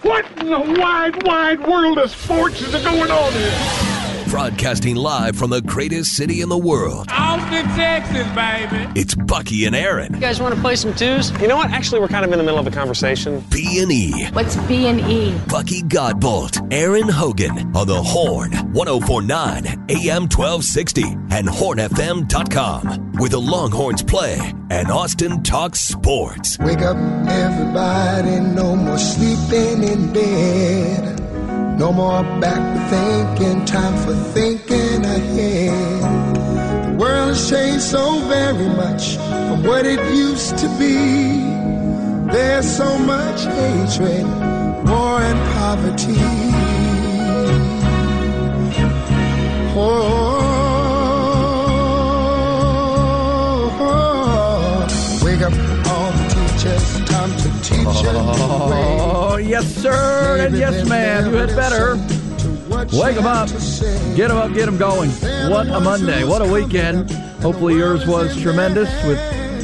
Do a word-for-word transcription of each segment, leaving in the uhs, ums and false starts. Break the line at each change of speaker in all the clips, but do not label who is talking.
What in the wide, wide world of sports is going on here?
Broadcasting live from the greatest city in the world.
Austin, Texas, baby.
It's Bucky and Aaron.
You guys want to play some twos? You know what? Actually, we're kind of in the middle of a conversation.
B and E.
What's B and E?
Bucky Godbolt, Aaron Hogan on the Horn, one oh four point nine A M twelve sixty and horn f m dot com, where the Longhorns play and Austin talks sports.
Wake up, everybody, no more sleeping in bed. No more back thinking, time for thinking ahead. The world has changed so very much from what it used to be. There's so much hatred, war and poverty. Oh, oh, oh. Wake up all the teachers, time to teach a new way.
Oh, yes, sir, and yes, ma'am. You had better. Wake them up. Get them up, get them going. What a Monday. What a weekend. Hopefully yours was tremendous with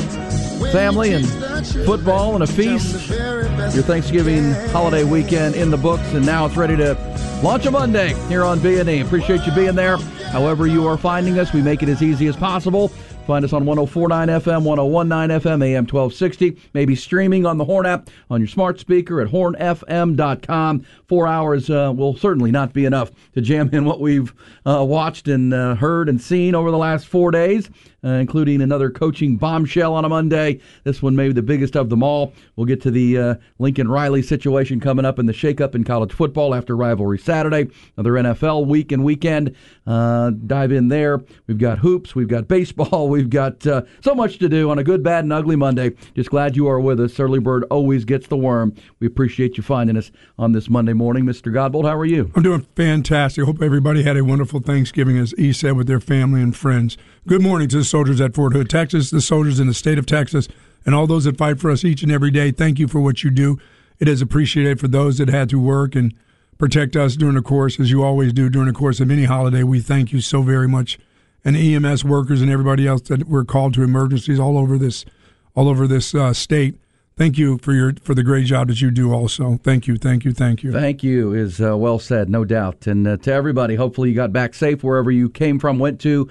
family and football and a feast. Your Thanksgiving holiday weekend in the books, and now it's ready to launch a Monday here on B and E. Appreciate you being there. However you are finding us, we make it as easy as possible. Find us on one oh four point nine F M, one oh one point nine F M, A M twelve sixty. Maybe streaming on the Horn app on your smart speaker at horn f m dot com. Four hours uh, will certainly not be enough to jam in what we've uh, watched and uh, heard and seen over the last four days, uh, including another coaching bombshell on a Monday. This one may be the biggest of them all. We'll get to the uh, Lincoln Riley situation coming up in the shakeup in college football after Rivalry Saturday. Another N F L week and weekend. Uh, dive in there. We've got hoops. We've got baseball. We've got uh, so much to do on a good, bad, and ugly Monday. Just glad you are with us. Early bird always gets the worm. We appreciate you finding us on this Monday morning. Mister Godbolt, how are you?
I'm doing fantastic. Hope everybody had a wonderful Thanksgiving, as E said, with their family and friends. Good morning to the soldiers at Fort Hood, Texas, the soldiers in the state of Texas, and all those that fight for us each and every day. Thank you for what you do. It is appreciated for those that had to work and protect us during the course, as you always do during the course of any holiday. We thank you so very much. And E M S workers and everybody else that were called to emergencies all over this, all over this uh, state. Thank you for your for the great job that you do. Also, thank you, thank you, thank you.
Thank you is uh, well said, no doubt. And uh, to everybody, hopefully you got back safe wherever you came from, went to.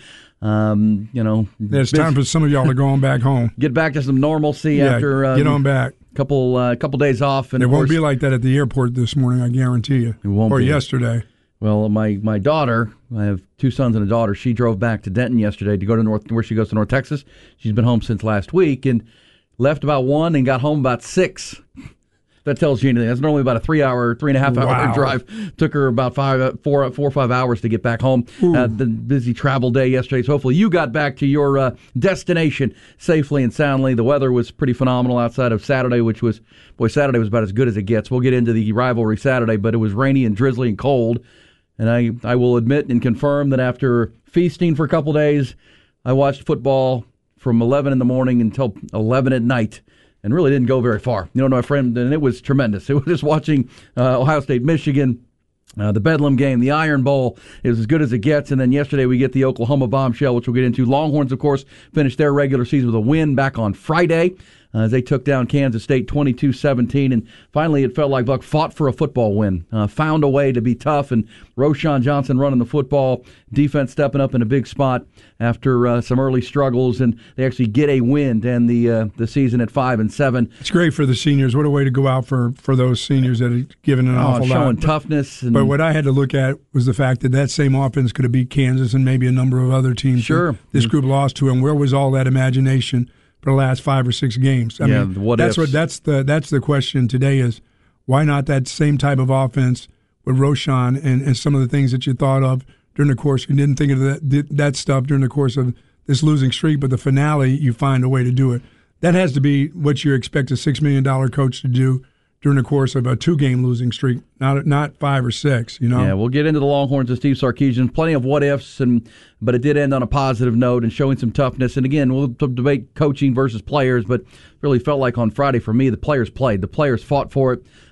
Um, you know,
yeah, it's time for some of y'all to go on back home.
Get back to some normalcy
yeah,
after uh,
get on back.
Couple uh, couple days off, and
it
of
won't
course,
be like that at the airport this morning. I guarantee you.
It won't
or
be.
yesterday.
Well, my, my daughter, I have two sons and a daughter. She drove back to Denton yesterday to go to North, where she goes to North Texas. She's been home since last week and left about one and got home about six. That tells you anything. That's normally about a three-hour, three-and-a-half-hour
wow.
drive. Took her about five, four, four or five hours to get back home. Uh, the busy travel day yesterday, so hopefully you got back to your uh, destination safely and soundly. The weather was pretty phenomenal outside of Saturday, which was, boy, Saturday was about as good as it gets. We'll get into the rivalry Saturday, but it was rainy and drizzly and cold. And I, I will admit and confirm that after feasting for a couple days, I watched football from eleven in the morning until eleven at night. And really didn't go very far. You know, my friend, and it was tremendous. It was just watching uh, Ohio State, Michigan, uh, the Bedlam game, the Iron Bowl. It was as good as it gets. And then yesterday we get the Oklahoma bombshell, which we'll get into. Longhorns, of course, finished their regular season with a win back on Friday uh, as they took down Kansas State twenty-two seventeen. And finally, it felt like Buck fought for a football win, uh, found a way to be tough. And Roschon Johnson running the football, defense stepping up in a big spot after uh, some early struggles, and they actually get a win to end the uh, the season at five and seven.
It's great for the seniors. What a way to go out for, for those seniors that have given an
oh,
awful
showing
lot.
Showing toughness. And,
but what I had to look at was the fact that that same offense could have beat Kansas and maybe a number of other teams.
Sure.
This group lost to, and where was all that imagination for the last five or six games? I
yeah,
mean,
what
that's
ifs.
what that's the that's the question today is why not that same type of offense with Roschon and, and some of the things that you thought of during the course. You didn't think of that that stuff during the course of this losing streak, but the finale, you find a way to do it. That has to be what you expect a six million dollars coach to do during the course of a two-game losing streak, not not five or six, you know?
Yeah, we'll get into the Longhorns and Steve Sarkisian. Plenty of what-ifs, and but it did end on a positive note and showing some toughness. And again, we'll debate coaching versus players, but really felt like on Friday for me, the players played. The players fought for it.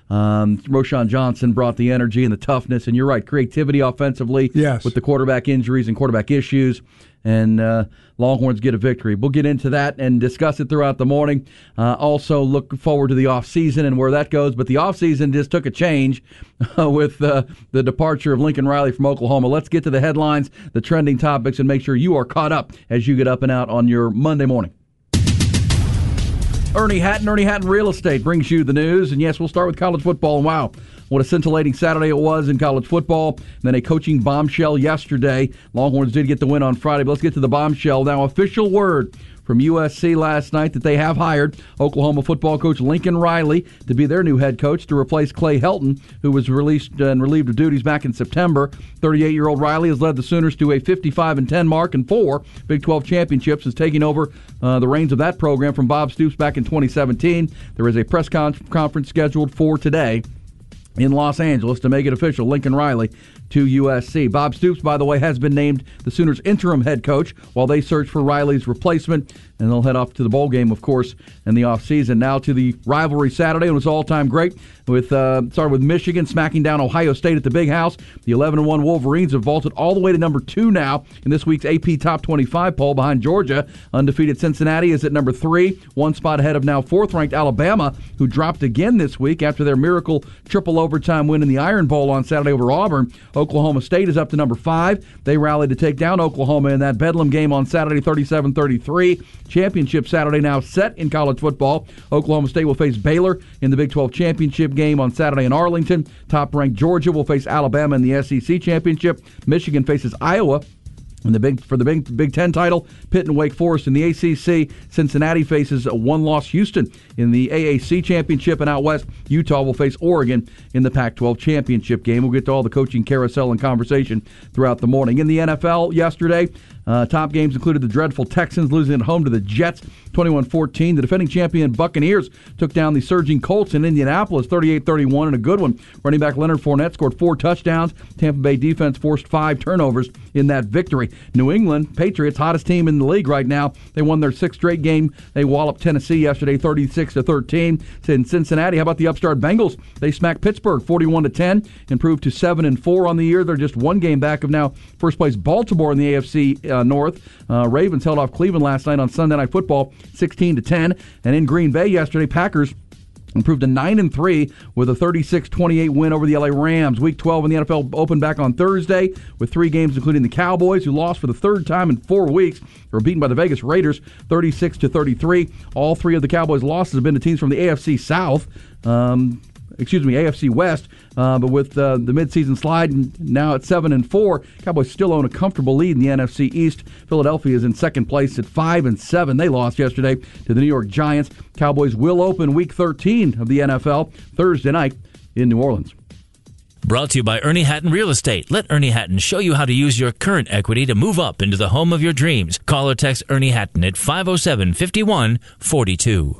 Um, Roschon Johnson brought the energy and the toughness, and you're right, creativity offensively
yes.
with the quarterback injuries and quarterback issues. And uh, Longhorns get a victory. We'll get into that and discuss it throughout the morning. Uh, also look forward to the offseason and where that goes. But the offseason just took a change uh, with uh, the departure of Lincoln Riley from Oklahoma. Let's get to the headlines, the trending topics, and make sure you are caught up as you get up and out on your Monday morning. Ernie Hatton, Ernie Hatton Real Estate brings you the news. And yes, we'll start with college football. And wow, what a scintillating Saturday it was in college football. And then a coaching bombshell yesterday. Longhorns did get the win on Friday, but let's get to the bombshell. Now, official word from U S C last night that they have hired Oklahoma football coach Lincoln Riley to be their new head coach to replace Clay Helton, who was released and relieved of duties back in September. thirty-eight-year-old Riley has led the Sooners to a fifty-five and ten mark and four Big twelve championships, is taking over uh, the reins of that program from Bob Stoops back in twenty seventeen. There is a press con- conference scheduled for today in Los Angeles to make it official. Lincoln Riley to U S C. Bob Stoops, by the way, has been named the Sooners' interim head coach while they search for Riley's replacement, and they'll head off to the bowl game, of course, in the offseason. Now to the rivalry Saturday. It was all-time great. With uh, started with Michigan smacking down Ohio State at the Big House. The eleven and one Wolverines have vaulted all the way to number two now in this week's A P Top twenty-five poll behind Georgia. Undefeated Cincinnati is at number three, one spot ahead of now fourth-ranked Alabama, who dropped again this week after their miracle triple overtime win in the Iron Bowl on Saturday over Auburn. Oklahoma State is up to number five. They rallied to take down Oklahoma in that Bedlam game on Saturday, thirty-seven thirty-three. Championship Saturday now set in college football. Oklahoma State will face Baylor in the Big twelve championship game on Saturday in Arlington. Top-ranked Georgia will face Alabama in the S E C championship. Michigan faces Iowa in the big for the Big Big Ten title. Pitt and Wake Forest in the A C C. Cincinnati faces a one-loss Houston in the A A C championship, and out west, Utah will face Oregon in the Pac twelve championship game. We'll get to all the coaching carousel and conversation throughout the morning. In the N F L yesterday, uh, top games included the dreadful Texans losing at home to the Jets, twenty-one fourteen. The defending champion Buccaneers took down the surging Colts in Indianapolis, thirty-eight thirty-one, and a good one. Running back Leonard Fournette scored four touchdowns. Tampa Bay defense forced five turnovers in that victory. New England Patriots, hottest team in the league right now. They won their sixth straight game. They walloped Tennessee yesterday, thirty-six to thirteen. In Cincinnati, how about the upstart Bengals? They smacked Pittsburgh, forty-one to ten, improved to seven and four on the year. They're just one game back of now first place Baltimore in the A F C uh, North. Uh, Ravens held off Cleveland last night on Sunday Night Football, sixteen to ten. And in Green Bay yesterday, Packers improved to nine and three with a thirty-six twenty-eight win over the L A Rams. Week twelve in the N F L opened back on Thursday with three games, including the Cowboys, who lost for the third time in four weeks. They were beaten by the Vegas Raiders, thirty-six to thirty-three. All three of the Cowboys' losses have been to teams from the A F C South. Um, excuse me, A F C West. Uh, but with uh, the midseason slide now at seven and four, Cowboys still own a comfortable lead in the N F C East. Philadelphia is in second place at five and seven. They lost yesterday to the New York Giants. Cowboys will open Week thirteen of the N F L Thursday night in New Orleans.
Brought to you by Ernie Hatton Real Estate. Let Ernie Hatton show you how to use your current equity to move up into the home of your dreams. Call or text Ernie Hatton at five oh seven, five one four two.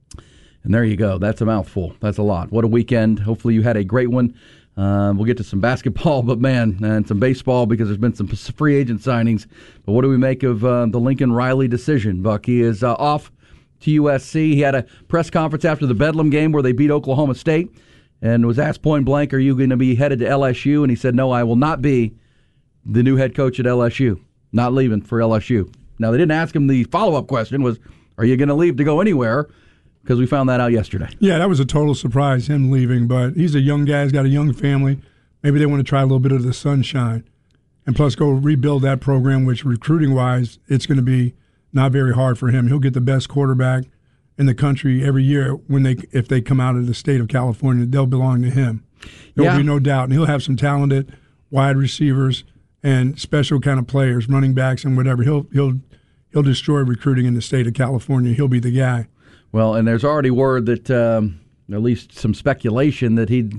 And there you go. That's a mouthful. That's a lot. What a weekend. Hopefully you had a great one. Uh, we'll get to some basketball, but man, and some baseball because there's been some free agent signings. But what do we make of uh, the Lincoln Riley decision, Buck? He is uh, off to U S C. He had a press conference after the Bedlam game where they beat Oklahoma State and was asked point blank, are you going to be headed to L S U? And he said, no, I will not be the new head coach at L S U. Not leaving for L S U. Now, they didn't ask him the follow-up question was, are you going to leave to go anywhere? Because we found that out yesterday.
Yeah, that was a total surprise, him leaving. But he's a young guy. He's got a young family. Maybe they want to try a little bit of the sunshine. And plus go rebuild that program, which recruiting-wise, it's going to be not very hard for him. He'll get the best quarterback in the country every year when they if they come out of the state of California. They'll belong to him. There will
yeah.
be no doubt. And he'll have some talented wide receivers and special kind of players, running backs and whatever. He'll he'll he'll destroy recruiting in the state of California. He'll be the guy.
Well, and there's already word that, um, at least some speculation that he,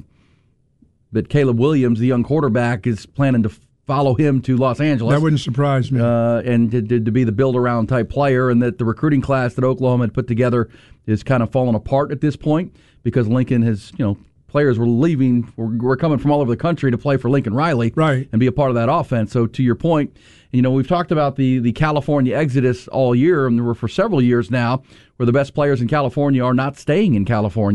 that Caleb Williams, the young quarterback, is planning to follow him to Los Angeles.
That wouldn't surprise me.
Uh, and to, to be the build-around type player, and that the recruiting class that Oklahoma had put together is kind of falling apart at this point because Lincoln has, you know, players were leaving, were, were coming from all over the country to play for Lincoln Riley,
right,
and be a part of that offense. So to your point, you know, we've talked about the, the California exodus all year, and there were for several years now, where the best players in California are not staying in California.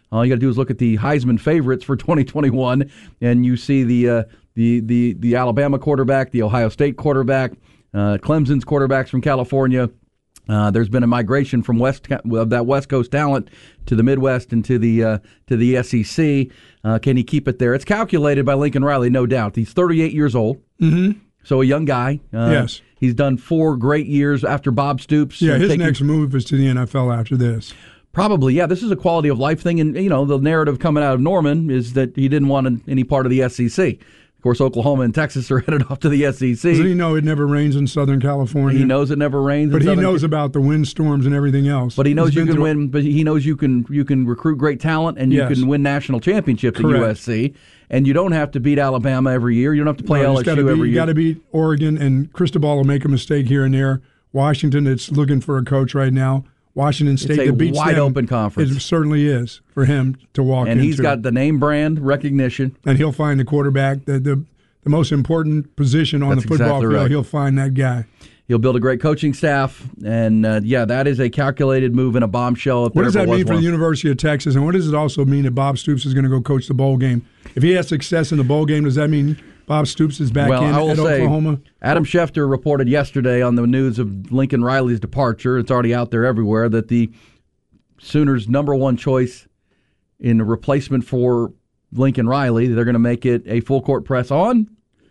All you got to do is look at the Heisman favorites for twenty twenty-one, and you see the uh, the the the Alabama quarterback, the Ohio State quarterback, uh, Clemson's quarterbacks from California. Uh, there's been a migration from west of that West Coast talent to the Midwest and to the uh, to the S E C. Uh, can he keep it there? It's calculated by Lincoln Riley, no doubt. He's thirty-eight years old,
mm-hmm.
so a young guy. Uh,
yes,
he's done four great years after Bob Stoops.
Yeah, his
taking,
next move is to the N F L after this.
Probably, yeah. This is a quality of life thing, and you know the narrative coming out of Norman is that he didn't want any part of the S E C. Of course, Oklahoma and Texas are headed off to the S E C.
Doesn't he know it never rains in Southern California?
He knows it never rains,
but
in
he
Southern
knows about the windstorms and everything else.
But he knows
He's
you can
through...
win. But he knows you can you can recruit great talent and you
yes.
can win national championships
Correct.
at U S C. And you don't have to beat Alabama every year. You don't have to play
no,
L S U
beat,
every
you
year.
You got to beat Oregon, and Cristobal will make a mistake here and there. Washington, it's looking for a coach right now. Washington State,
it's a
that beats
wide
them,
open conference.
It certainly is for him to walk
and
into.
And he's got the name brand recognition.
And he'll find the quarterback, the the, the most important position on
That's
the football
exactly
field.
Right.
He'll find that guy.
He'll build a great coaching staff, and uh, yeah, that is a calculated move and a bombshell. If
what does that mean for
one.
the University of Texas, and what does it also mean that Bob Stoops is going to go coach the bowl game? If he has success in the bowl game, does that mean Bob Stoops is back
well,
in
I will
at
say,
Oklahoma?
Adam Schefter reported yesterday on the news of Lincoln Riley's departure. It's already out there everywhere that the Sooners' number one choice in a replacement for Lincoln Riley, they're going to make it a full court press on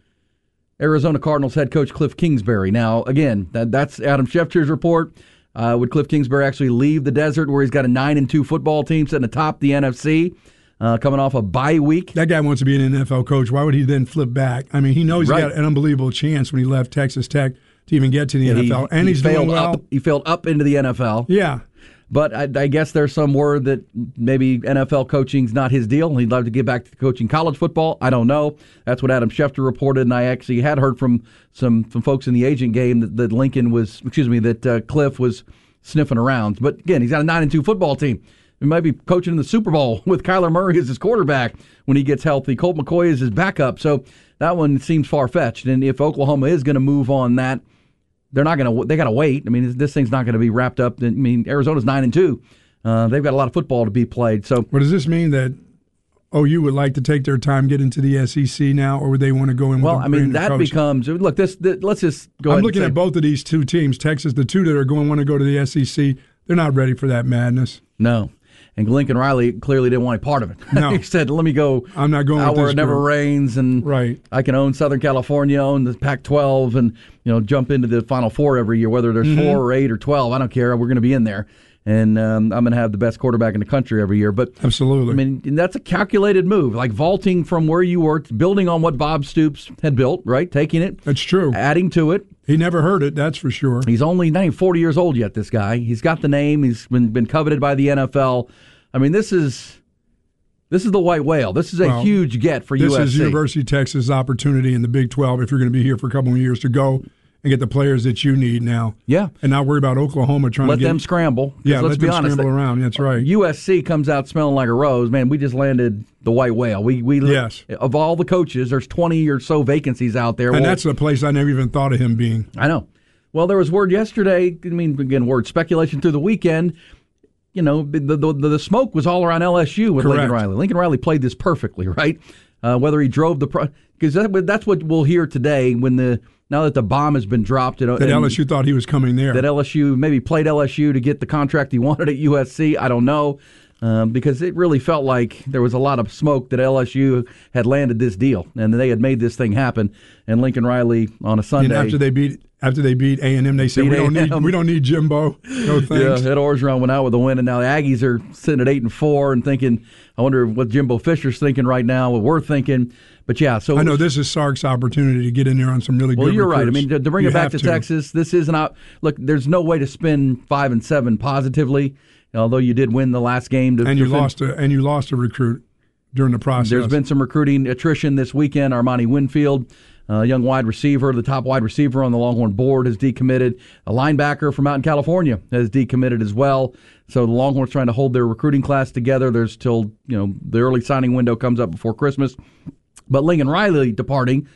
Arizona Cardinals head coach Cliff Kingsbury. Now, again, that, that's Adam Schefter's report. Uh, would Cliff Kingsbury actually leave the desert where he's got a nine and two football team sitting atop the N F C, uh, coming off a bye week?
That guy wants to be an N F L coach. Why would he then flip back? I mean, he knows
right.
he's got an unbelievable chance when he left Texas Tech to even get to the
yeah,
N F L,
he,
and
he
he's
failed
doing well.
Up, he failed up into the N F L.
Yeah.
But I, I guess there's some word that maybe N F L coaching's not his deal. He'd love to get back to coaching college football. I don't know. That's what Adam Schefter reported, and I actually had heard from some, some folks in the agent game that, that Lincoln was, excuse me, that uh, Cliff was sniffing around. But again, he's got a nine and two football team. He might be coaching in the Super Bowl with Kyler Murray as his quarterback when he gets healthy. Colt McCoy is his backup. So that one seems far-fetched. And if Oklahoma is going to move on that, they're not going to. They got to wait. I mean, this thing's not going to be wrapped up. I mean, Arizona's nine and two. Uh, they've got a lot of football to be played. So,
what does this mean that O U would like to take their time, get into the S E C now, or would they want to go in?
Well,
with
I mean, that
coach?
becomes look. This, this let's just go.
I'm
ahead
looking
and say,
at both of these two teams. Texas, the two that are going want to go to the S E C. They're not ready for that madness.
No. And Lincoln Riley clearly didn't want any part of it.
No.
He said, let me go
I'm not going
out
with
where
this
it never
group.
rains, and
right.
I can own Southern California, own the Pac twelve, and you know jump into the Final Four every year, whether there's
mm-hmm.
four or eight or twelve. I don't care. We're going to be in there. And um, I'm going to have the best quarterback in the country every year. But
absolutely.
I mean, and that's a calculated move, like vaulting from where you were, building on what Bob Stoops had built, right? Taking it.
That's true.
Adding to it.
He never heard it, that's for sure.
He's only not even forty years old yet, this guy. He's got the name. He's been, been coveted by the N F L. I mean, this is this is the white whale. This is a
well,
huge get for
this
U S C.
This is University of Texas' opportunity in the Big twelve, if you're going to be here for a couple of years, to go and get the players that you need now.
Yeah.
And not worry about Oklahoma trying
let
to get...
Let them scramble.
Yeah,
let's
let
be
them
honest.
scramble around. That's right.
U S C comes out smelling like a rose. Man, we just landed the white whale. We we
Yes.
Of all the coaches, there's twenty or so vacancies out there.
And
well,
that's the place I never even thought of him being.
I know. Well, there was word yesterday, I mean, again, word, speculation through the weekend. You know, the the, the smoke was all around L S U with
Correct.
Lincoln Riley. Lincoln Riley played this perfectly, right? Uh, whether he drove the pro- – because that, that's what we'll hear today when the – now that the bomb has been dropped. And,
that
and
L S U thought he was coming there.
That L S U maybe played L S U to get the contract he wanted at U S C. I don't know. Um, because it really felt like there was a lot of smoke that L S U had landed this deal and they had made this thing happen. And Lincoln Riley on a Sunday.
And after they beat after they beat A and M, they said we don't need we don't need Jimbo. No thanks.
Yeah, Ed Orgeron went out with a win, and now the Aggies are sitting at eight and four and thinking. I wonder what Jimbo Fisher's thinking right now. What we're thinking. But yeah, so
I know this is Sark's opportunity to get in there on some really
well,
good.
Well, you're
recruits.
right. I mean, to, to bring
you
it back to,
to
Texas, this is an op- look. There's no way to spin five and seven positively. Although you did win the last game, to,
and you
to
lost a and you lost a recruit during the process.
There's been some recruiting attrition this weekend. Armani Winfield, a uh, young wide receiver, the top wide receiver on the Longhorn board, has decommitted. A linebacker from out in California has decommitted as well. So the Longhorns trying to hold their recruiting class together. There's till you know the early signing window comes up before Christmas. But Lincoln Riley departing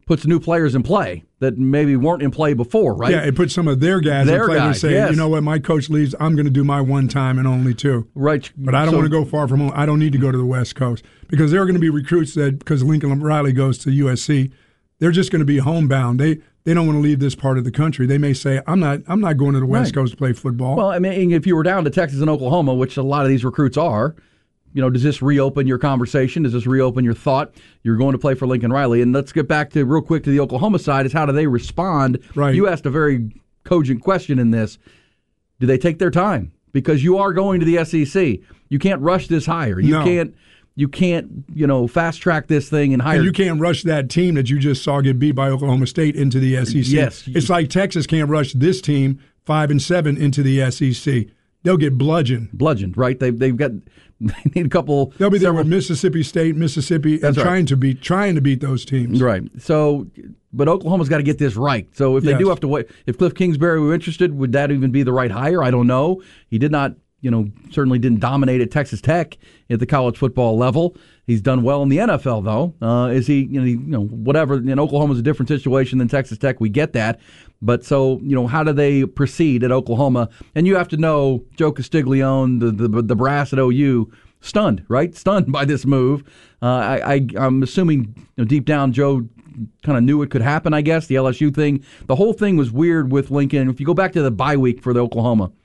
puts new players in play that maybe weren't in play before, right?
Yeah, it puts some of their guys
their
in play
guys,
to say,
yes.
you know what, my coach leaves, I'm going to do my one time and only two.
Right.
But I don't
so,
want to go far from home. I don't need to go to the West Coast because there are going to be recruits that, because Lincoln Riley goes to U S C, they're just going to be homebound. They they don't want to leave this part of the country. They may say, I'm not I'm not going to the West
right.
Coast to play football.
Well, I mean, if you were down to Texas and Oklahoma, which a lot of these recruits are, you know, does this reopen your conversation? Does this reopen your thought? You're going to play for Lincoln Riley. And let's get back to real quick to the Oklahoma side is how do they respond?
Right.
You asked a very cogent question in this. Do they take their time? Because you are going to the S E C. You can't rush this hire. You
No.
can't you can't, you know, fast track this thing and hire.
And you can't rush that team that you just saw get beat by Oklahoma State into the S E C.
Yes.
It's like Texas can't rush this team five and seven into the S E C. They'll get bludgeoned.
Bludgeoned, right? They've they've got they need a couple.
They'll be there
several,
with Mississippi State, Mississippi,
That's
and
right.
trying to beat trying to beat those teams.
Right. So, but Oklahoma's got to get this right. So if they
Yes.
do have to wait, if Cliff Kingsbury were interested, would that even be the right hire? I don't know. He did not, you know, certainly didn't dominate at Texas Tech at the college football level. He's done well in the N F L, though. Uh, is he, you know, he, you know, whatever? In Oklahoma's a different situation than Texas Tech. We get that. But so, you know, how do they proceed at Oklahoma? And you have to know Joe Castiglione, the the, the brass at O U, stunned, right? Stunned by this move. Uh, I, I, I'm assuming, you know, deep down, Joe kind of knew it could happen, I guess, the L S U thing. The whole thing was weird with Lincoln. If you go back to the bye week for the Oklahoma,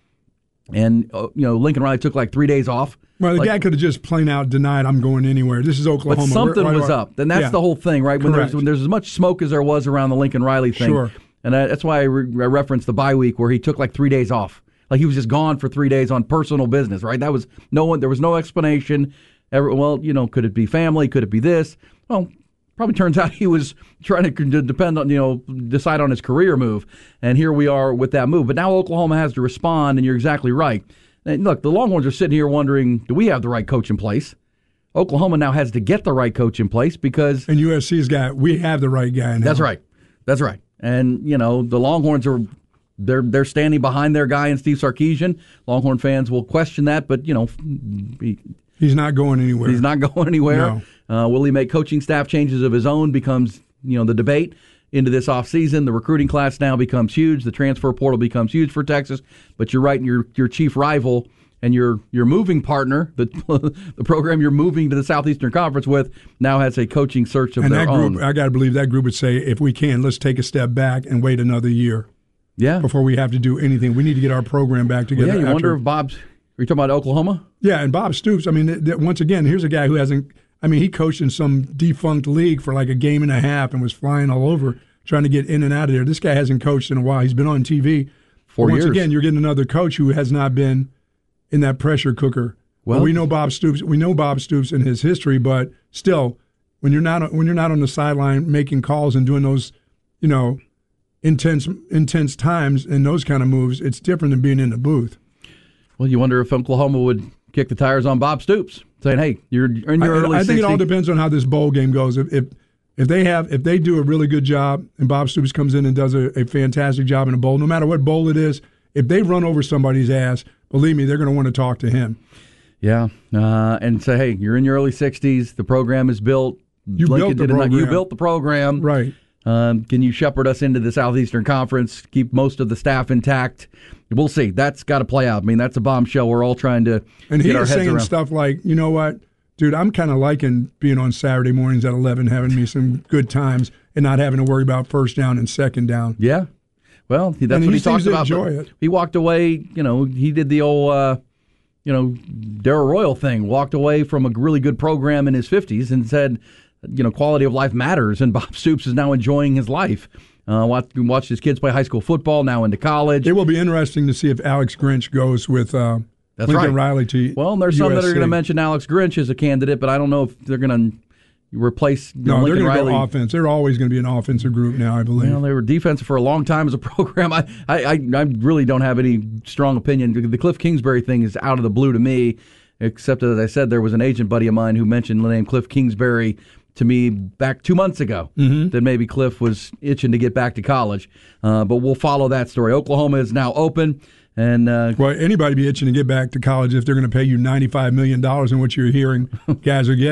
and, uh, you know, Lincoln Riley took like three days off.
Well, the
like,
guy could have just plain out denied I'm going anywhere. This is Oklahoma.
But something
Where- why do
was
I-
up. And that's
Yeah.
the whole thing, right? When
Correct.
there's, when there's as much smoke as there was around the Lincoln Riley thing.
Sure.
And I, that's why I, re- I referenced the bye week where he took like three days off. Like he was just gone for three days on personal business, right? That was no one. There was no explanation. Every, well, you know, could it be family? Could it be this? Well, probably turns out he was trying to depend on, you know, decide on his career move. And here we are with that move. But now Oklahoma has to respond, and you're exactly right. And look, the Longhorns are sitting here wondering, do we have the right coach in place? Oklahoma now has to get the right coach in place because
And U S C's got, we have the right guy now.
that's right. That's right. And, you know, the Longhorns are they're they're standing behind their guy in Steve Sarkisian. Longhorn fans will question that, but, you know, he,
He's not going anywhere.
he's not going anywhere.
No.
Uh, will he make coaching staff changes of his own becomes, you know, the debate into this offseason. The recruiting class now becomes huge. The transfer portal becomes huge for Texas. But you're right, your your chief rival and your your moving partner, the the program you're moving to the Southeastern Conference with, now has a coaching search of
and
their
that group,
own.
I got to believe that group would say, if we can, let's take a step back and wait another year
Yeah.
before we have to do anything. We need to get our program back
Well,
together.
yeah, you
after-
wonder if Bob's. Are you talking about Oklahoma?
Yeah, and Bob Stoops, I mean, th- th- once again, here's a guy who hasn't, I mean, he coached in some defunct league for like a game and a half and was flying all over trying to get in and out of there. This guy hasn't coached in a while. He's been on T V.
Four
But once
years.
again, you're getting another coach who has not been in that pressure cooker.
Well-
Well, we know Bob Stoops. We know Bob Stoops and his history, but still, when you're not when you're not on the sideline making calls and doing those, you know, intense intense times and those kind of moves, it's different than being in the booth.
Well, you wonder if Oklahoma would kick the tires on Bob Stoops, saying, "Hey, you're in your
I,
early
I think it all
sixties."
depends on how this bowl game goes. If, if if they have if they do a really good job and Bob Stoops comes in and does a, a fantastic job in a bowl, no matter what bowl it is, if they run over somebody's ass, believe me, they're going to want to talk to him.
Yeah, uh, and say, "Hey, you're in your early sixties. The program is built.
You
Lincoln
built the
did it not- You
program.
built the program,
Right.
Um, can you shepherd us into the Southeastern Conference? Keep most of the staff intact. We'll see. That's got to play out. I mean, that's a bombshell. We're all trying to
And he
get our
is
heads
saying
around.
stuff like, you know what, dude, I'm kind of liking being on Saturday mornings at eleven, having me some good times, and not having to worry about first down and second down.
Yeah. Well, that's
And
what
he
he
seems
talked
to
about.
enjoy
but
it.
He walked away. You know, he did the old, uh, you know, Darrell Royal thing. Walked away from a really good program in his fifties and said, you know, quality of life matters. And Bob Stoops is now enjoying his life. Uh, watched, watched his kids play high school football. Now into college.
It will be interesting to see if Alex Grinch goes with uh,
That's
Lincoln
right.
Riley to
Well, there's some that are
U S C.
going to mention Alex Grinch as a candidate, but I don't know if they're going to replace you know,
No, they're
Lincoln
going to
Riley.
go offense. They're always going to be an offensive group now, I believe.
Well, they were defensive for a long time as a program. I, I, I, I really don't have any strong opinion. The Cliff Kingsbury thing is out of the blue to me, except as I said, there was an agent buddy of mine who mentioned the name Cliff Kingsbury to me back two months ago,
Mm-hmm.
that maybe Cliff was itching to get back to college. Uh, but we'll follow that story. Oklahoma is now open. And uh,
Well, anybody be itching to get back to college if they're going to pay you ninety-five million dollars in what you're hearing guys are getting.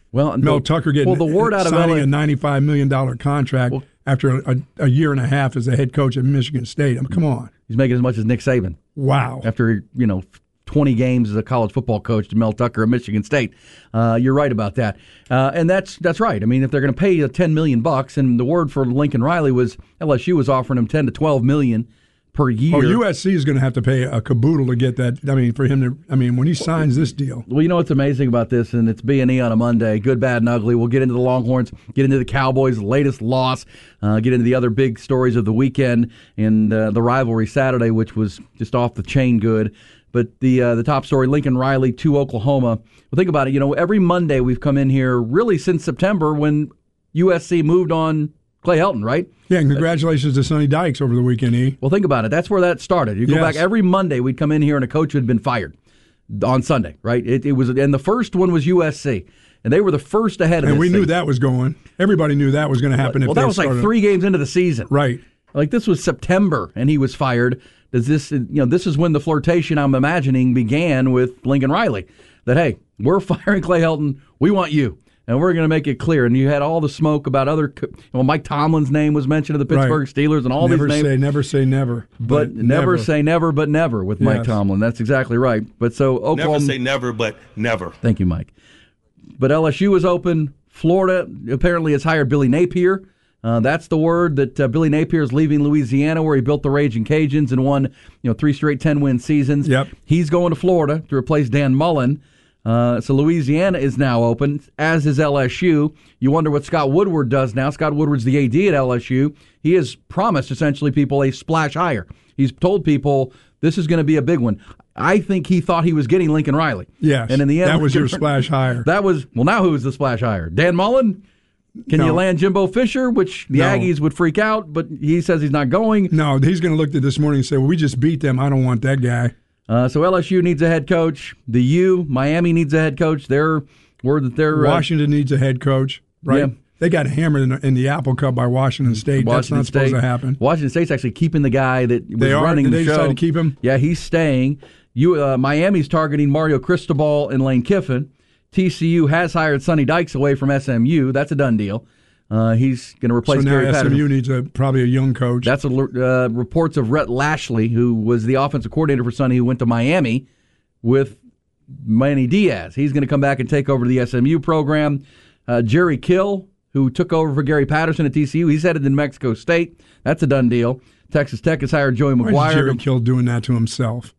Well,
Mel
the,
Tucker getting
well, the word out of
signing
L A
a ninety-five million dollars contract well, after a, a year and a half as a head coach at Michigan State. I mean, come on.
He's making as much as Nick Saban.
Wow.
After, you know, twenty games as a college football coach to Mel Tucker at Michigan State. Uh, you're right about that. Uh, and that's that's right. I mean, if they're going to pay you ten million bucks, and the word for Lincoln Riley was L S U was offering him ten to twelve million per year.
Oh, U S C is going to have to pay a caboodle to get that. I mean, for him to, I mean, when he signs this deal.
Well, you know what's amazing about this, and it's B and E on a Monday, good, bad, and ugly. We'll get into the Longhorns, get into the Cowboys' latest loss, uh, get into the other big stories of the weekend, and uh, the rivalry Saturday, which was just off the chain good. But the uh, the top story, Lincoln Riley to Oklahoma. Well, think about it. You know, every Monday we've come in here really since September when U S C moved on Clay Helton, right?
Yeah, and congratulations to Sonny Dykes over the weekend, E.
Well, think about it. That's where that started. You go
yes.
back every Monday, we'd come in here and a coach had been fired on Sunday, right? It, it was, and the first one was U S C, and they were the first ahead of.
And
this
we
thing.
knew that was going. Everybody knew that was going to happen.
Well,
if
that
they
was
started.
like three games into the season,
right?
Like this was September, and he was fired. Does this, you know, this is when the flirtation I'm imagining began with Lincoln Riley. That hey, we're firing Clay Helton. We want you. And we're going to make it clear. And you had all the smoke about other. Well, Mike Tomlin's name was mentioned of the Pittsburgh
right.
Steelers and all
never
these names.
Say, never say never.
But, but never, never say never, but never with yes. Mike Tomlin. That's exactly right. But so Oklahoma.
Never say never, but never.
Thank you, Mike. But L S U is open. Florida apparently has hired Billy Napier. Uh, that's the word that uh, Billy Napier is leaving Louisiana, where he built the Raging Cajuns and won, you know, three straight ten-win seasons.
Yep.
He's going to Florida to replace Dan Mullen. Uh, so Louisiana is now open, as is L S U. You wonder what Scott Woodward does now. Scott Woodward's the A D at L S U. He has promised, essentially, people a splash hire. He's told people this is going to be a big one. I think he thought he was getting Lincoln Riley.
Yes,
and in the end,
that was your splash hire.
That was, well, now who is the splash hire? Dan Mullen? Can
no.
you land Jimbo Fisher, which the
no.
Aggies would freak out, but he says he's not going.
No, he's going to look at this morning and say, well, we just beat them. I don't want that guy.
Uh, so L S U needs a head coach. The U, Miami needs a head coach. They're word that they're
Washington uh, needs a head coach, right?
Yeah.
They got hammered in the, in the Apple Cup by Washington State.
Washington
That's not
State.
supposed to happen.
Washington State's actually keeping the guy that was
they are,
running
did
the
they
show.
Decide to keep him?
Yeah, he's staying. You, uh, Miami's targeting Mario Cristobal and Lane Kiffin. T C U has hired Sonny Dykes away from S M U. That's a done deal. Uh, he's going to replace
so now
Gary
S M U
Patterson.
needs a, probably a young coach.
That's a, uh, reports of Rhett Lashley, who was the offensive coordinator for Sonny, who went to Miami with Manny Diaz. He's going to come back and take over the S M U program. Uh, Jerry Kill, who took over for Gary Patterson at T C U, he's headed to New Mexico State. That's a done deal. Texas Tech has hired Joey McGuire.
Why is Jerry Kill doing that to himself?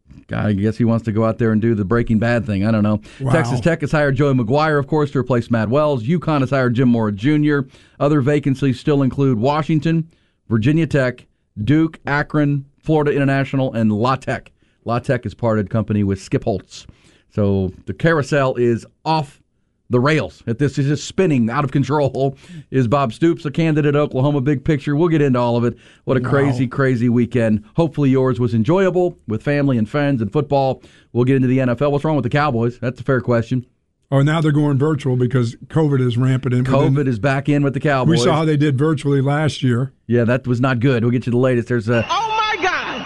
I guess he wants to go out there and do the Breaking Bad thing. I don't know.
Wow.
Texas Tech has hired Joey McGuire, of course, to replace Matt Wells. UConn has hired Jim Mora Junior Other vacancies still include Washington, Virginia Tech, Duke, Akron, Florida International, and La Tech. La Tech is parted company with Skip Holtz. So the carousel is off the rails. If this is just spinning out of control, is Bob Stoops a candidate at Oklahoma? Big picture. We'll get into all of it. What a wow. crazy, crazy weekend. Hopefully yours was enjoyable with family and friends and football. We'll get into the N F L. What's wrong with the Cowboys? That's a fair question.
Oh, now they're going virtual because COVID is rampant. In
COVID
within,
is back in with the Cowboys.
We saw how they did virtually last year.
Yeah, that was not good. We'll get you the latest. There's a.
Oh my God!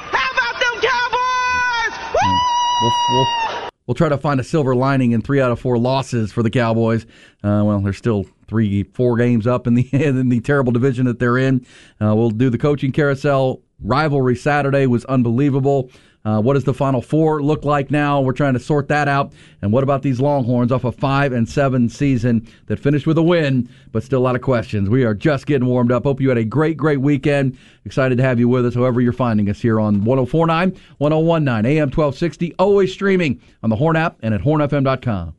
How about them Cowboys? Woo!
We'll, we'll, we'll try to find a silver lining in three out of four losses for the Cowboys. Uh, well, they're still three, four games up in the in the terrible division that they're in. Uh, we'll do the coaching carousel. Rivalry Saturday was unbelievable. Uh, what does the Final Four look like now? We're trying to sort that out. And what about these Longhorns off a five and seven season that finished with a win, but still a lot of questions. We are just getting warmed up. Hope you had a great, great weekend. Excited to have you with us, however you're finding us here on one oh four point nine, one oh one point nine, A M twelve sixty. Always streaming on the Horn app and at horn f m dot com.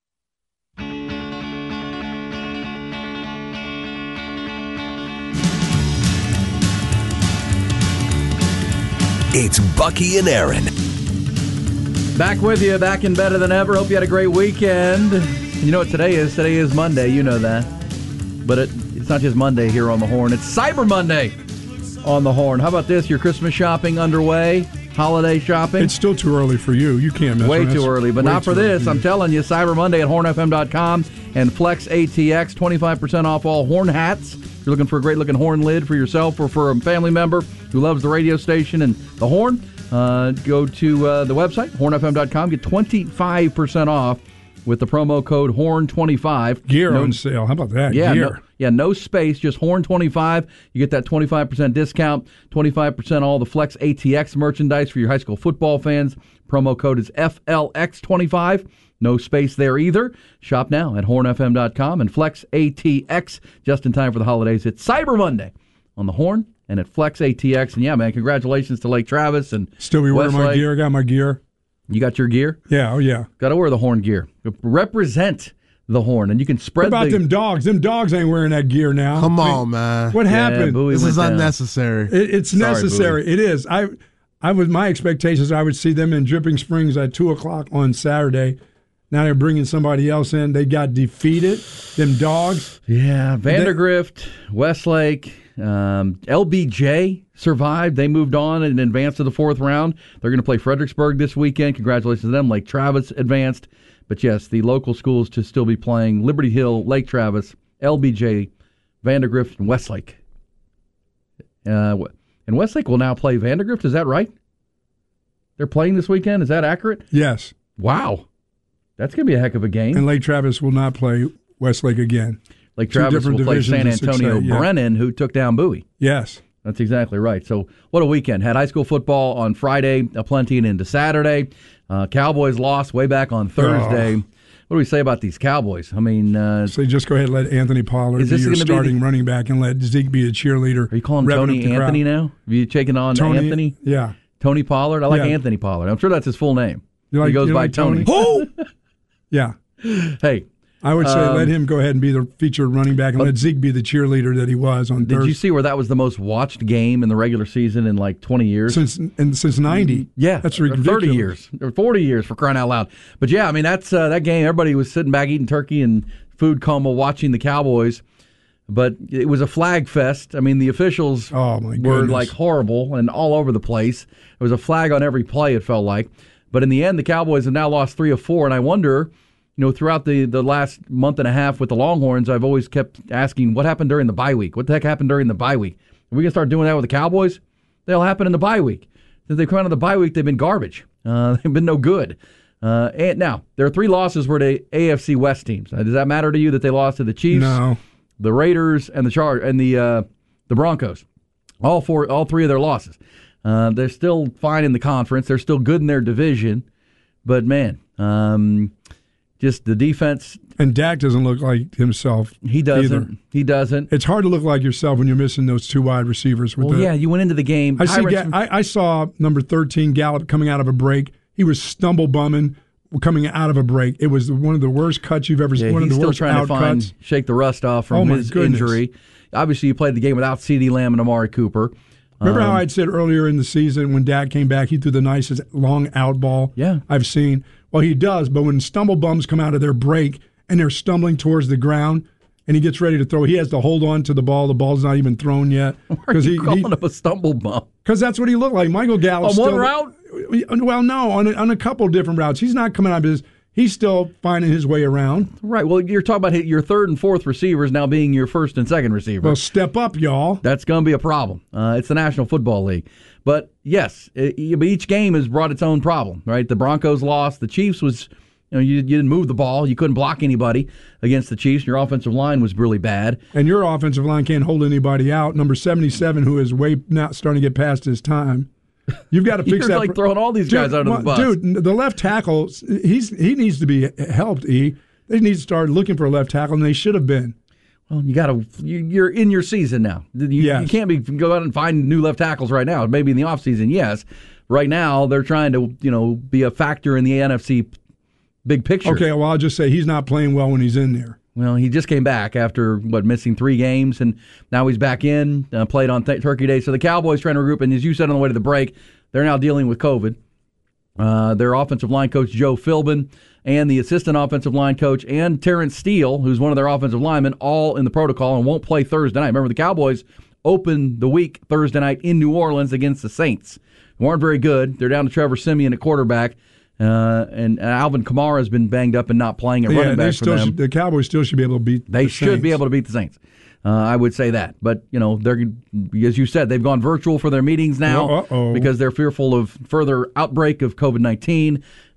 It's Bucky and Aaron.
Back with you, back in better than ever. Hope you had a great weekend. You know what today is? Today is Monday. You know that. But it, it's not just Monday here on the Horn. It's Cyber Monday on the Horn. How about this? Your Christmas shopping underway? Holiday shopping?
It's still too early for you. You can't mess
Way
with
too early, but
Way
not for this.
Early.
I'm telling you, Cyber Monday at horn f m dot com and Flex A T X, twenty-five percent off all horn hats. If you're looking for a great-looking horn lid for yourself or for a family member who loves the radio station and the horn, uh, go to uh, the website, horn f m dot com. Get twenty-five percent off with the promo code horn twenty-five.
Gear
no,
on sale. How about that?
Yeah,
Gear.
no, yeah, no space, just horn twenty-five. You get that twenty-five percent discount, twenty-five percent all the Flex A T X merchandise for your high school football fans. Promo code is F L X twenty-five. No space there either. Shop now at horn f m dot com and Flex A T X just in time for the holidays. It's Cyber Monday on the Horn and at Flex A T X. And yeah, man, congratulations to Lake Travis and
Still be wearing my
Westlake.
gear. I got my gear.
You got your gear?
Yeah, oh yeah.
Got to wear the Horn gear. Represent the Horn, and you can spread
What about
the...
them dogs? Them dogs ain't wearing that gear now.
Come
I mean,
on, man.
What
Yeah,
happened?
Bowie
This
went
is
down.
unnecessary.
It, it's
Sorry,
necessary. It is. I, I was my expectations. I would see them in Dripping Springs at two o'clock on Saturday. Now they're bringing somebody else in. They got defeated. Them dogs.
Yeah, Vandergrift, Westlake, um, L B J survived. They moved on and advanced to the fourth round. They're going to play Fredericksburg this weekend. Congratulations to them. Lake Travis advanced. But yes, the local schools to still be playing: Liberty Hill, Lake Travis, L B J, Vandergrift, and Westlake. Uh, and Westlake will now play Vandergrift. Is that right? They're playing this weekend. Is that accurate?
Yes.
Wow. That's going to be a heck of a game.
And Lake Travis will not play Westlake again.
Lake
Two
Travis will
different
play San
divisions of
Antonio
success, yeah.
Brennan, who took down Bowie.
Yes.
That's exactly right. So what a weekend. Had high school football on Friday, aplenty, and into Saturday. Uh, Cowboys lost way back on Thursday.
Oh.
What do we say about these Cowboys? I mean, uh,
So just go ahead and let Anthony Pollard
Is
be
this
your
gonna be
starting
the-
running back and let Zeke be a cheerleader.
are you calling
revving
Tony
up the crowd.
Anthony now? Have you taken on
Tony,
Anthony?
Yeah.
Tony Pollard? I like
Yeah.
Anthony Pollard. I'm sure that's his full name.
You like-
he goes
you
by
like
Tony.
Tony? Yeah.
Hey,
I would say
Um,
let him go ahead and be the featured running back and let Zeke be the cheerleader that he was on
did
Thursday.
you see where that was the most watched game in the regular season in like twenty years?
Since and since ninety.
Yeah,
That's
or
ridiculous.
thirty years or forty years for crying out loud. But yeah, I mean that's uh, that game. Everybody was sitting back eating turkey and food coma watching the Cowboys. But it was a flag fest. I mean, the officials
Oh, my
were
goodness.
like horrible and all over the place. There was a flag on every play, it felt like. But in the end, the Cowboys have now lost three of four. And I wonder, you know, throughout the, the last month and a half with the Longhorns, I've always kept asking, what happened during the bye week? What the heck happened during the bye week? Are we going to start doing that with the Cowboys? That'll happen in the bye week. Since they've come out of the bye week, they've been garbage. Uh, they've been no good. Uh, and now, their three losses were to A F C West teams. Uh, does that matter to you that they lost to the Chiefs,
No.
the Raiders, and the Char- and the uh, the Broncos? All four, all three of their losses. Uh, they're still fine in the conference. They're still good in their division. But, man, um, just the defense.
And Dak doesn't look like himself.
He doesn't.
either.
He doesn't.
It's hard to look like yourself when you're missing those two wide receivers. With
Well,
the,
yeah, you went into the game.
I see.
Pirates-
Ga- I, I saw number thirteen Gallup coming out of a break. He was stumble bumming coming out of a break. It was one of the worst cuts you've ever seen.
Yeah,
one of
he's
the
still
worst
trying
out
to find,
cuts.
shake the rust off from
Oh, my
his
goodness.
injury. Obviously, you played the game without CeeDee Lamb and Amari Cooper.
Remember
Um,
how I'd said earlier in the season when Dak came back, he threw the nicest long out ball
Yeah.
I've seen. Well, he does, but when stumble bums come out of their break and they're stumbling towards the ground and he gets ready to throw, he has to hold on to the ball. The ball's not even thrown yet.
Why are
he,
you calling him a stumble bump?
Because that's what he looked like. Michael Gallup.
On
still,
one route?
Well, no, on a, on a couple of different routes. He's not coming out of his. He's still finding his way around.
Right. Well, you're talking about your third and fourth receivers now being your first and second receiver.
Well, step up, y'all.
That's going to be a problem. Uh, it's the National Football League. But, yes, it, each game has brought its own problem, right? The Broncos lost. The Chiefs was, you know, you, you didn't move the ball. You couldn't block anybody against the Chiefs. Your offensive line was really bad.
And your offensive line can't hold anybody out. Number seventy-seven, who is way now starting to get past his time. You've got to fix
You're
that.
like throwing all these
dude,
guys under
well,
the bus.
Dude, the left tackle, he's he needs to be helped, E. They need to start looking for a left tackle, and they should have been.
Well, you got to. You're in your season now. You,
Yes.
you can't be go out and find new left tackles right now. Maybe in the offseason, yes. Right now, they're trying to you know be a factor in the N F C big picture.
Okay, well, I'll just say he's not playing well when he's in there.
Well, he just came back after what missing three games, and now he's back in. Uh, played on th- Turkey Day. So the Cowboys trying to regroup, and as you said on the way to the break, they're now dealing with COVID. Uh, their offensive line coach Joe Philbin and the assistant offensive line coach and Terrence Steele, who's one of their offensive linemen, all in the protocol and won't play Thursday night. Remember, the Cowboys opened the week Thursday night in New Orleans against the Saints. They weren't very good. They're down to Trevor Siemian at quarterback, uh, and, and Alvin Kamara has been banged up and not playing at
Yeah,
running
they
back for
still
them.
should, the Cowboys still should be able to beat.
They
the
should be
Saints.
able to beat the Saints. Uh, I would say that. But, you know, they're as you said, they've gone virtual for their meetings now
Uh-oh.
because they're fearful of further outbreak of COVID nineteen.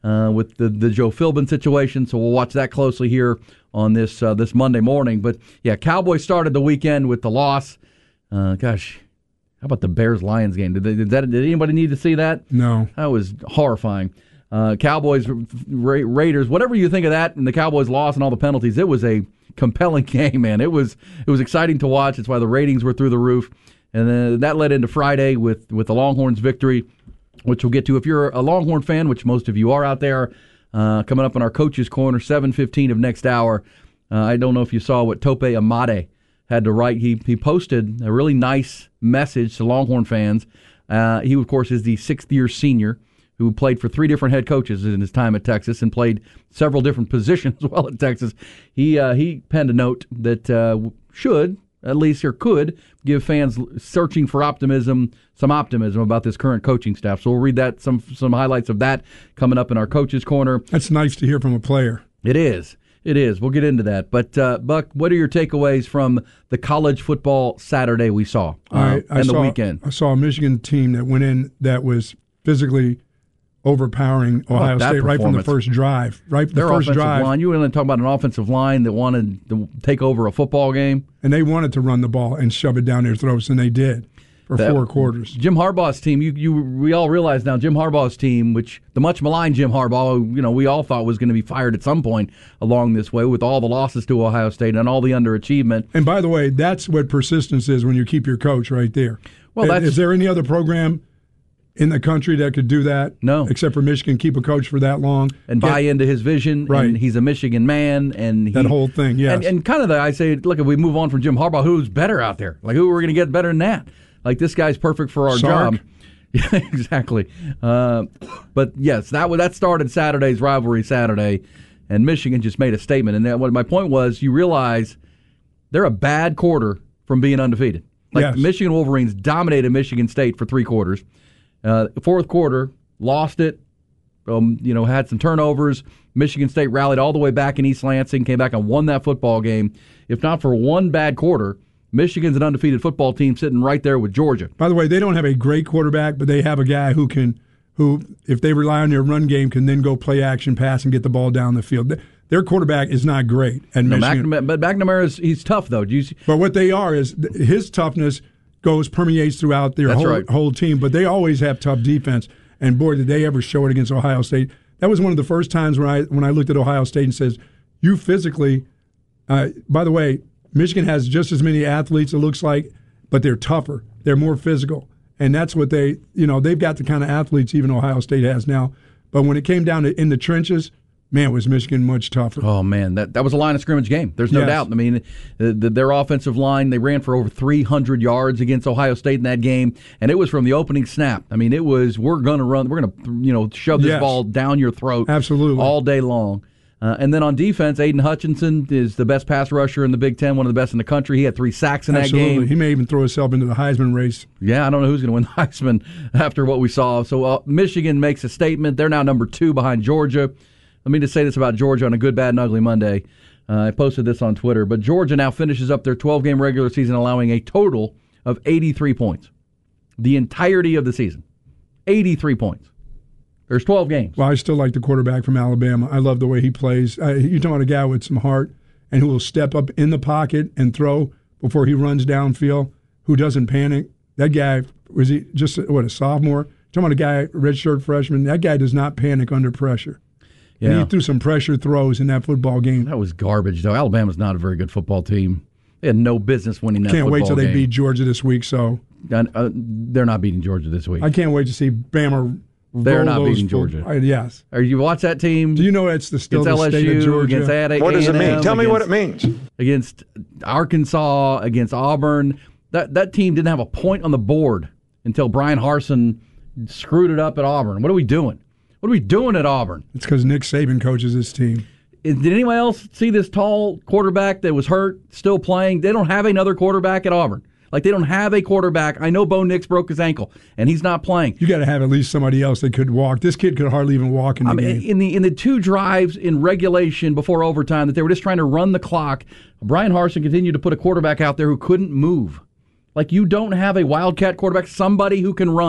uh, with the, the Joe Philbin situation, so we'll watch that closely here on this uh, this Monday morning. But, yeah, Cowboys started the weekend with the loss. Uh, gosh, how about the Bears-Lions game? Did, they, did, that, did anybody need to see that?
No.
That was horrifying. Uh, Cowboys, Ra- Raiders, whatever you think of that, and the Cowboys lost and all the penalties, it was a compelling game, man. It was it was exciting to watch. That's why the ratings were through the roof. And then that led into Friday with, with the Longhorns' victory, which we'll get to. If you're a Longhorn fan, which most of you are out there, uh, coming up in our Coach's Corner, seven fifteen of next hour. Uh, I don't know if you saw what Tope Amade had to write. He he posted a really nice message to Longhorn fans. Uh, he, of course, is the sixth-year senior who played for three different head coaches in his time at Texas and played several different positions as well at Texas. He uh, he penned a note that uh, should, at least or could, give fans searching for optimism some optimism about this current coaching staff. So we'll read that some some highlights of that coming up in our Coach's Corner.
That's nice to hear from a player.
It is. It is. We'll get into that. But, uh, Buck, what are your takeaways from the college football Saturday we saw uh,
I, I
and
saw,
the weekend?
I saw a Michigan team that went in that was physically overpowering Ohio State right from the first drive. Right from the
Their
first
offensive
drive.
line. You were talking about an offensive line that wanted to take over a football game.
And they wanted to run the ball and shove it down their throats, and they did for
that,
four quarters.
Jim Harbaugh's team, you, you, we all realize now, Jim Harbaugh's team, which the much maligned Jim Harbaugh, you know, we all thought was going to be fired at some point along this way with all the losses to Ohio State and all the underachievement.
And by the way, that's what persistence is when you keep your coach right there.
Well, that's,
is there any other program in the country that could do that?
No.
Except for Michigan, keep a coach for that long.
And buy
Get,
into his vision.
Right.
And he's a Michigan man. And he,
that whole thing, yes.
And, and kind of the, I say, look, if we move on from Jim Harbaugh, who's better out there? Like, who are we going to get better than that? Like, this guy's perfect for our
Sark.
job. Yeah, exactly. Uh, but, yes, that that started Saturday's rivalry Saturday, and Michigan just made a statement. And that, what my point was, you realize they're a bad quarter from being undefeated. Like,
yes.
Michigan Wolverines dominated Michigan State for three quarters. Uh, fourth quarter, lost it, um, you know, had some turnovers. Michigan State rallied all the way back in East Lansing, came back and won that football game. If not for one bad quarter, Michigan's an undefeated football team sitting right there with Georgia.
By the way, they don't have a great quarterback, but they have a guy who can, who, if they rely on their run game, can then go play action pass and get the ball down the field. Their quarterback is not great at
no,
Michigan.
McNamara, but McNamara, is, he's tough, though. Do you see?
But what they are is his toughness goes, permeates throughout their
That's
whole,
right.
whole team, but they always have tough defense. And, boy, did they ever show it against Ohio State. That was one of the first times when I when I looked at Ohio State and says, you physically, uh, by the way, Michigan has just as many athletes, it looks like, but they're tougher. They're more physical. And that's what they, you know, they've got the kind of athletes even Ohio State has now. But when it came down to in the trenches, man, was Michigan much tougher.
Oh, man, that that was a line of scrimmage game. There's no
yes.
doubt. I mean, the, the, their offensive line, they ran for over three hundred yards against Ohio State in that game, and it was from the opening snap. I mean, it was, we're going to run, we're going to, you know, shove this
yes.
ball down your throat
Absolutely.
all day long. Uh, and then on defense, Aiden Hutchinson is the best pass rusher in the Big Ten, one of the best in the country. He had three sacks in
Absolutely.
that game.
He may even throw himself into the Heisman race.
Yeah, I don't know who's going to win the Heisman after what we saw. So uh, Michigan makes a statement. They're now number two behind Georgia. Let me just say this about Georgia on a Good, Bad, and Ugly Monday. Uh, I posted this on Twitter. But Georgia now finishes up their twelve-game regular season, allowing a total of eighty-three points. The entirety of the season. eighty-three points. There's twelve games.
Well, I still like the quarterback from Alabama. I love the way he plays. Uh, you're talking about a guy with some heart and who will step up in the pocket and throw before he runs downfield, who doesn't panic. That guy, was he just, what, a sophomore? Talking about a guy, redshirt freshman. That guy does not panic under pressure.
Yeah.
And he threw some pressure throws in that football game.
That was garbage, though. Alabama's not a very good football team. They had no business winning that
Can't
football
wait till
game.
they beat Georgia this week, so.
Uh, uh, they're not beating Georgia this week.
I can't wait to see Bama.
They're not beating
full,
Georgia.
Uh, yes.
Are you watch that team?
Do you know it's the still
against
the
L S U,
state of Georgia?
Against A and M,
What does it mean? Tell me what it
against-
means.
Against Arkansas, against Auburn. That that team didn't have a point on the board until Brian Harsin screwed it up at Auburn. What are we doing? What are we doing at Auburn?
It's because Nick Saban coaches this team.
Is, did anyone else see this tall quarterback that was hurt, still playing? They don't have another quarterback at Auburn. Like, they don't have a quarterback. I know Bo Nix broke his ankle, and he's not playing.
You got to have at least somebody else that could walk. This kid could hardly even walk in the
I mean,
game.
in the in the two drives in regulation before overtime that they were just trying to run the clock, Brian Harsin continued to put a quarterback out there who couldn't move. Like, you don't have a wildcat quarterback, somebody who can run.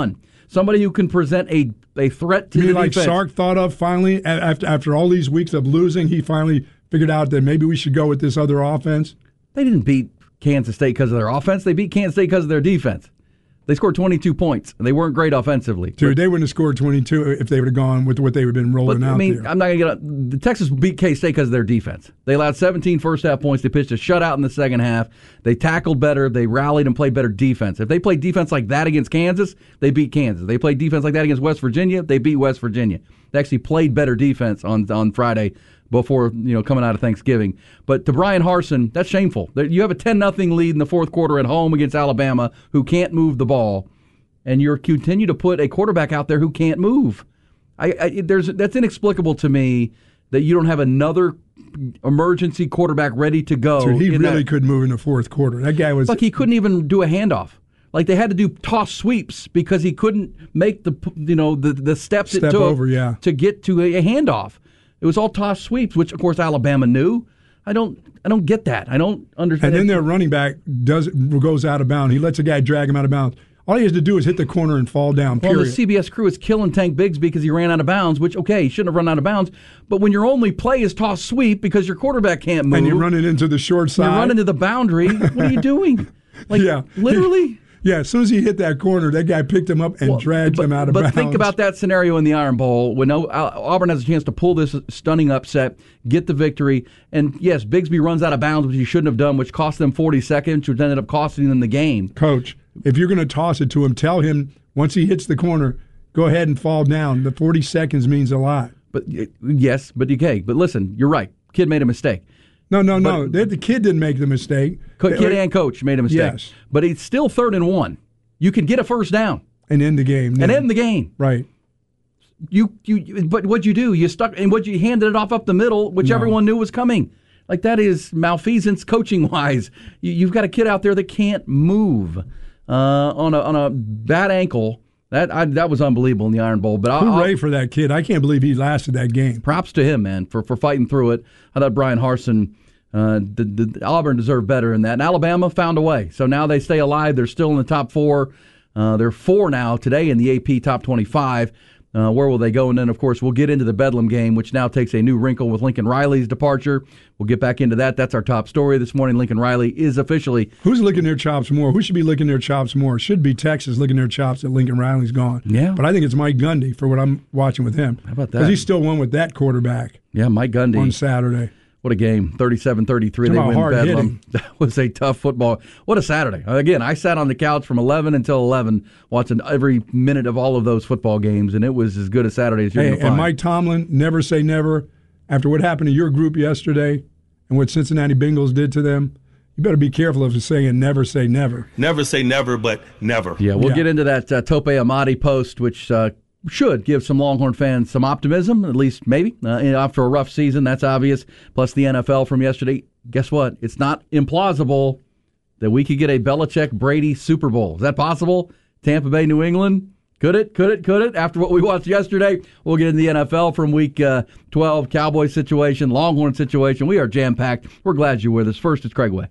somebody who can present a, a threat to
you
the
mean like
defense.
Sark thought of finally, after, after all these weeks of losing, he finally figured out that maybe we should go with this other offense?
They didn't beat Kansas State because of their offense. They beat Kansas State because of their defense. They scored twenty-two points, and they weren't great offensively.
Dude,
but,
they wouldn't have scored twenty-two if they would have gone with what they would have been rolling
but,
out
I mean,
there.
I'm not going to get on. The Texas beat K-State because of their defense. They allowed seventeen first-half points. They pitched a shutout in the second half. They tackled better. They rallied and played better defense. If they played defense like that against Kansas, they beat Kansas. If they played defense like that against West Virginia, they beat West Virginia. They actually played better defense on on Friday before, you know, coming out of Thanksgiving. But to Brian Harsin, that's shameful. You have a ten nothing lead in the fourth quarter at home against Alabama, who can't move the ball, and you continue to put a quarterback out there who can't move. I, I there's that's inexplicable to me that you don't have another emergency quarterback ready to go.
Dude, he really
that.
could move in the fourth quarter. That guy was
Like, he couldn't even do a handoff. Like, they had to do toss sweeps because he couldn't make the you know the the steps
Step
it took
over, yeah.
to get to a, a handoff. It was all toss sweeps, which of course Alabama knew. I don't I don't get that. I don't understand.
And then their running back does goes out of bounds. He lets a guy drag him out of bounds. All he has to do is hit the corner and fall down, period.
Well, the C B S crew is killing Tank Biggs because he ran out of bounds, which, okay, he shouldn't have run out of bounds. But when your only play is toss sweep because your quarterback can't move.
And you're running into the short side.
You're running to the boundary. What are you doing? Like,
yeah.
literally?
Yeah, as soon as he hit that corner, that guy picked him up and
Well,
dragged
but,
him out of
but
bounds.
But think about that scenario in the Iron Bowl when Auburn has a chance to pull this stunning upset, get the victory, and yes, Bigsby runs out of bounds, which he shouldn't have done, which cost them forty seconds, which ended up costing them the game.
Coach, if you're going to toss it to him, tell him once he hits the corner, go ahead and fall down. The forty seconds means a lot.
But yes, but okay, but listen, you're right. Kid made a mistake.
No, no, no. But, the kid didn't make the mistake.
Kid they, and coach made a mistake.
Yes.
But it's still third and one. You can get a first down
and end the game.
And end the game.
Right.
You you. But what'd you do? You stuck and what you handed it off up the middle, which no. everyone knew was coming. Like, that is malfeasance coaching wise. You, you've got a kid out there that can't move uh, on a on a bad ankle. That I, that was unbelievable in the Iron Bowl. But I'll,
hooray
I'll,
for that kid! I can't believe he lasted that game.
Props to him, man, for for fighting through it. I thought Brian Harsin. Uh, the, the, Auburn deserved better than that. And Alabama found a way. So now they stay alive. They're still in the top four. Uh, they're four now today in the A P Top twenty-five. Uh, where will they go? And then, of course, we'll get into the Bedlam game, which now takes a new wrinkle with Lincoln Riley's departure. We'll get back into that. That's our top story this morning. Lincoln Riley is officially...
Who's licking their chops more? Who should be licking their chops more? Should be Texas licking their chops that Lincoln Riley's gone.
Yeah.
But I think it's Mike Gundy for what I'm watching with him.
How about that?
Because he still won with that quarterback.
Yeah, Mike Gundy.
On Saturday.
What a game. thirty-seven thirty-three. They win Bedlam. Hitting. That was a tough football. What a Saturday. Again, I sat on the couch from eleven until eleven watching every minute of all of those football games, and it was as good a Saturday as you're
hey,
going to find.
And Mike Tomlin, never say never. After what happened to your group yesterday and what Cincinnati Bengals did to them, you better be careful of saying never say never.
Never say never, but never.
Yeah, we'll
yeah.
get into that uh, Tope Amadi post, which uh, should give some Longhorn fans some optimism, at least maybe, uh, after a rough season. That's obvious. Plus the N F L from yesterday. Guess what? It's not implausible that we could get a Belichick-Brady Super Bowl. Is that possible? Tampa Bay, New England? Could it? Could it? Could it? After what we watched yesterday, we'll get into the N F L from week uh, twelve, Cowboy situation, Longhorn situation. We are jam-packed. We're glad you're with us. First, it's Craig Way.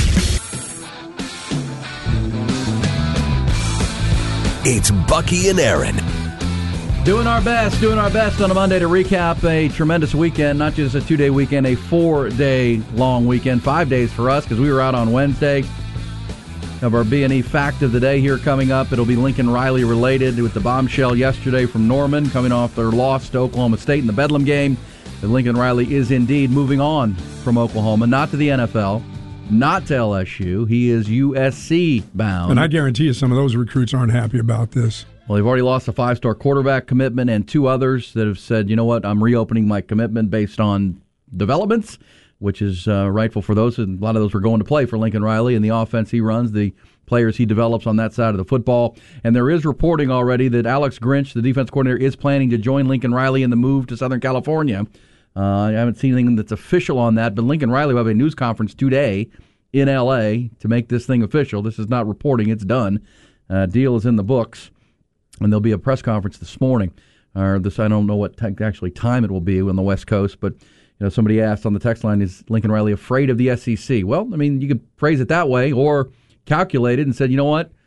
It's Bucky and Aaron.
Doing our best, doing our best on a Monday to recap a tremendous weekend, not just a two-day weekend, a four-day long weekend, five days for us because we were out on Wednesday. Of our B and E fact of the day here coming up. It'll be Lincoln Riley related with the bombshell yesterday from Norman coming off their loss to Oklahoma State in the Bedlam game. That Lincoln Riley is indeed moving on from Oklahoma, not to the N F L, not to L S U. He is U S C bound.
And I guarantee you some of those recruits aren't happy about this.
Well, they've already lost a five-star quarterback commitment and two others that have said, you know what, I'm reopening my commitment based on developments, which is uh, rightful for those. And a lot of those were going to play for Lincoln Riley and the offense he runs, the players he develops on that side of the football. And there is reporting already that Alex Grinch, the defense coordinator, is planning to join Lincoln Riley in the move to Southern California. Uh, I haven't seen anything that's official on that, but Lincoln Riley will have a news conference today in L A to make this thing official. This is not reporting. It's done. Uh, deal is in the books. And there'll be a press conference this morning. Or this, I don't know what t- actually time it will be on the West Coast, but you know, somebody asked on the text line, is Lincoln Riley afraid of the S E C? Well, I mean, you could phrase it that way or calculate it and said, you know what?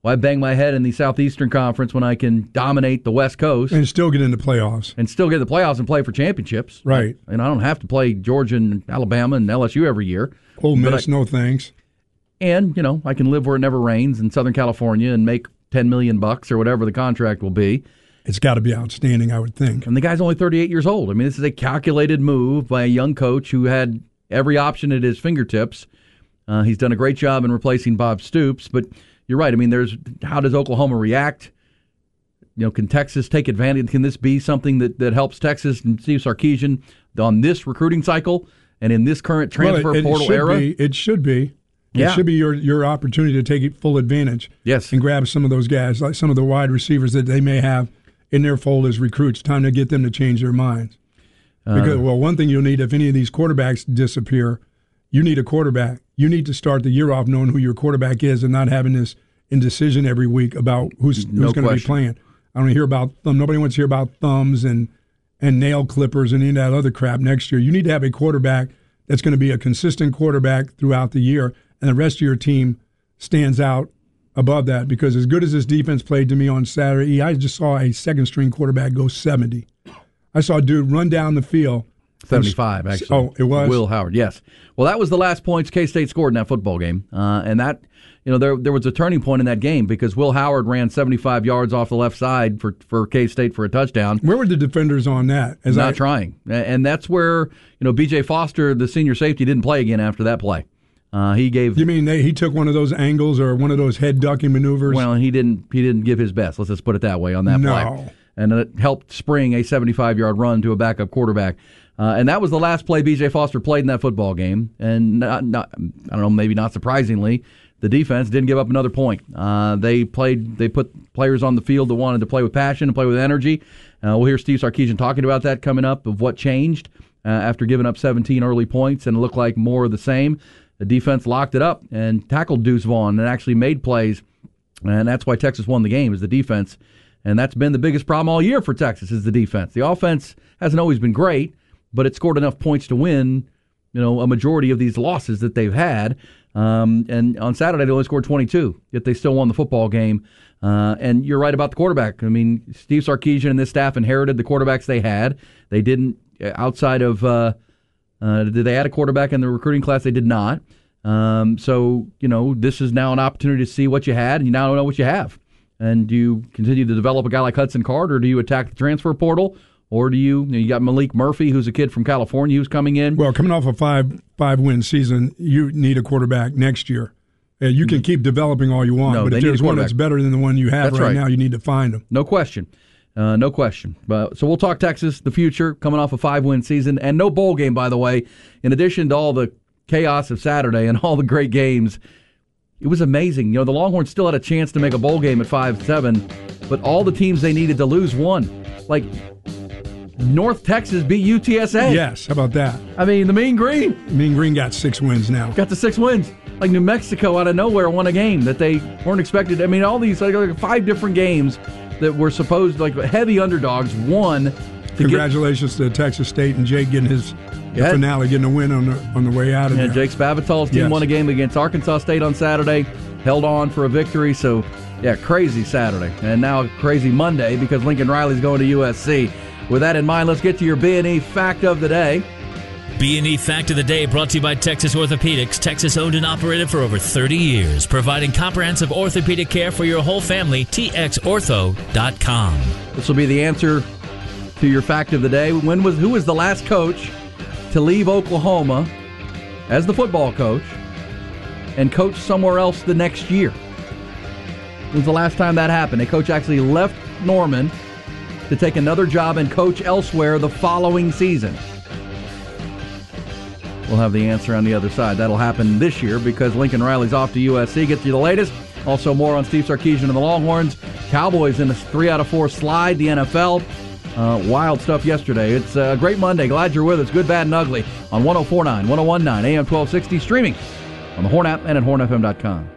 Why bang my head in the Southeastern Conference when I can dominate the West Coast
and still get into playoffs
and still get the playoffs and play for championships?
Right.
And I don't have to play Georgia and Alabama and L S U every year.
Ole Miss, I, no thanks.
And you know, I can live where it never rains in Southern California and make ten million bucks or whatever the contract will be.
It's got to be outstanding, I would think.
And the guy's only thirty-eight years old. I mean, this is a calculated move by a young coach who had every option at his fingertips. Uh, he's done a great job in replacing Bob Stoops, but you're right. I mean, there's how does Oklahoma react? You know, can Texas take advantage? Can this be something that, that helps Texas and Steve Sarkisian on this recruiting cycle and in this current transfer
well, it, it
portal
should
era?
Be, it should be. It
yeah.
should be your your opportunity to take full advantage.
Yes.
And grab some of those guys, like some of the wide receivers that they may have in their fold as recruits. Time to get them to change their minds. Because, uh, well, one thing you'll need if any of these quarterbacks disappear, you need a quarterback. You need to start the year off knowing who your quarterback is and not having this indecision every week about who's, who's
no
going to be playing. I don't hear about thumb. Nobody wants to hear about thumbs and, and nail clippers and any of that other crap next year. You need to have a quarterback that's going to be a consistent quarterback throughout the year, and the rest of your team stands out above that. Because as good as this defense played to me on Saturday, I just saw a second-string quarterback go seventy. I saw a dude run down the field.
seventy-five, actually.
Oh, it was?
Will Howard, yes. Well, that was the last points K-State scored in that football game. Uh, and that, you know, there there was a turning point in that game because Will Howard ran seventy-five yards off the left side for, for K-State for a touchdown.
Where were the defenders on that?
As Not I, trying. And that's where, you know, B J Foster, the senior safety, didn't play again after that play. Uh, he gave.
You mean they, he took one of those angles or one of those head ducking maneuvers?
Well, he didn't. He didn't give his best. Let's just put it that way on that
no.
play. And it helped spring a seventy-five-yard run to a backup quarterback. Uh, and that was the last play B J Foster played in that football game. And not, not, I don't know, maybe not surprisingly, the defense didn't give up another point. Uh, they played. They put players on the field that wanted to play with passion and play with energy. Uh, we'll hear Steve Sarkisian talking about that coming up, of what changed uh, after giving up seventeen early points, and it looked like more of the same. The defense locked it up and tackled Deuce Vaughn and actually made plays, and that's why Texas won the game, is the defense. And that's been the biggest problem all year for Texas, is the defense. The offense hasn't always been great, but it scored enough points to win, you know, a majority of these losses that they've had. Um, and on Saturday, they only scored twenty-two, yet they still won the football game. Uh, and you're right about the quarterback. I mean, Steve Sarkisian and this staff inherited the quarterbacks they had. They didn't, outside of, uh, uh, did they add a quarterback in the recruiting class? They did not. Um, so, you know, this is now an opportunity to see what you had, and you now know what you have. And do you continue to develop a guy like Hudson Card, or do you attack the transfer portal, or do you, you, know, you got Malik Murphy, who's a kid from California, who's coming in?
Well, coming off a five five win season, you need a quarterback next year. Uh, you can keep developing all you want,
no,
but if there's one that's better than the one you have right, right now, you need to find them.
No question. Uh, no question. But, so we'll talk Texas, the future, coming off a five-win season, and no bowl game, by the way. In addition to all the chaos of Saturday and all the great games, it was amazing. You know, the Longhorns still had a chance to make a bowl game at five seven, but all the teams they needed to lose won. Like, North Texas beat U T S A.
Yes, how about that?
I mean, the Mean Green.
Mean Green got six wins now.
Got the six wins. Like, New Mexico out of nowhere won a game that they weren't expected. I mean, all these, like, like five different games that were supposed, like, heavy underdogs won.
Congratulations get, to Texas State and Jake getting his yeah. finale, getting a win on the on the way out of
yeah,
there.
Jake Spavital's team yes. won a game against Arkansas State on Saturday, held on for a victory. So, yeah, crazy Saturday. And now crazy Monday because Lincoln Riley's going to U S C. With that in mind, let's get to your B and E Fact of the Day.
B and E Fact of the Day brought to you by Texas Orthopedics. Texas owned and operated for over thirty years, providing comprehensive orthopedic care for your whole family. T X ortho dot com.
This will be the answer to your fact of the day. When was who was the last coach to leave Oklahoma as the football coach and coach somewhere else the next year? When was the last time that happened? A coach actually left Norman to take another job and coach elsewhere the following season. We'll have the answer on the other side. That'll happen this year because Lincoln Riley's off to U S C. Gets you the latest. Also more on Steve Sarkisian and the Longhorns. Cowboys in a three out of four slide, the N F L. Uh, wild stuff yesterday. It's a great Monday. Glad you're with us. Good, bad, and ugly on one oh four point nine, one oh one point nine, A M twelve sixty. Streaming on the Horn app and at horn f m dot com.